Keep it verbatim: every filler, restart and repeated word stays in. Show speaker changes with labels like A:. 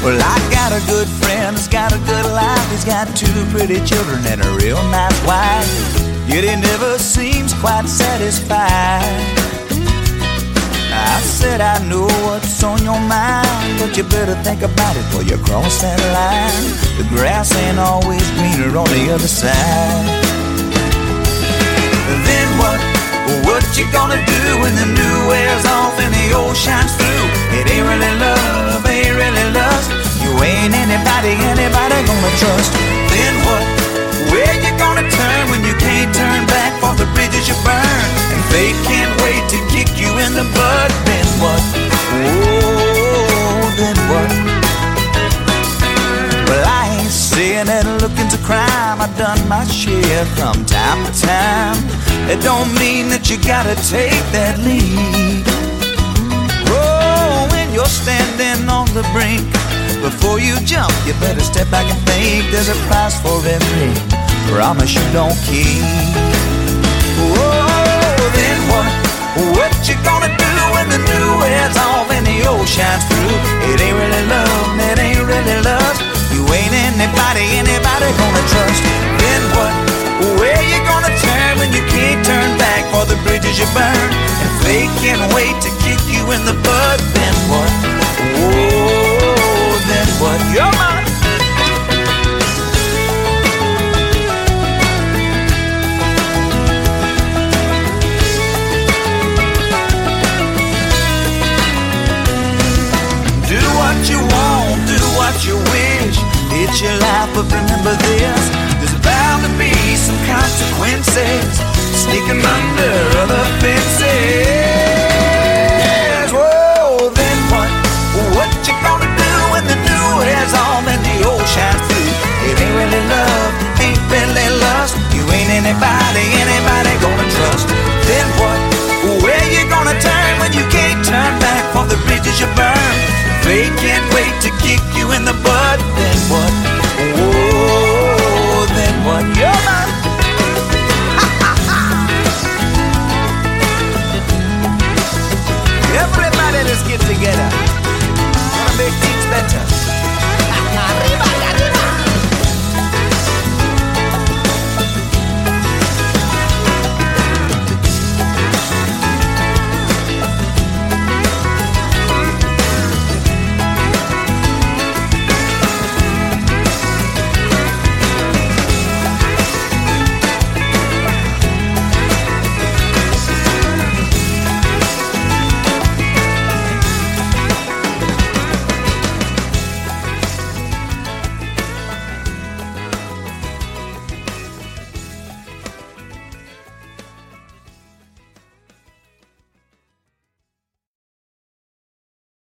A: Well, I got a good friend who's got a good life. He's got two pretty children and a real nice wife. Yet he never seems quite satisfied. I said I know what's on your mind, but you better think about it before you cross that line. The grass ain't always greener on the other side. Then what? What you gonna do when the new wears off and the old shines through? It ain't really love, ain't really lust. You ain't anybody, anybody gonna trust. Then what? Where you gonna turn when you can't turn back for the bridges you burn? And fate can't wait to kick you in the butt. Then what? Oh, then what? Well, I ain't saying that looking's a crime. I've done my share from time to time. It don't mean that you gotta take that lead. Oh, when you're standing on the brink, before you jump, you better step back and think. There's a price for every promise you don't keep. Oh, then what? What you gonna do when the new wears off and the old shines through? It ain't really love, it ain't really love. You ain't anybody, anybody gonna trust. Then what? Where you gonna turn when you can't turn back for the bridges you burn? And fate can't wait to kick you in the butt. Then what? Oh, then what? You're mine. Do what you want, do what you wish. It's your life, but remember this: there's bound to be some consequences sneaking under other fences.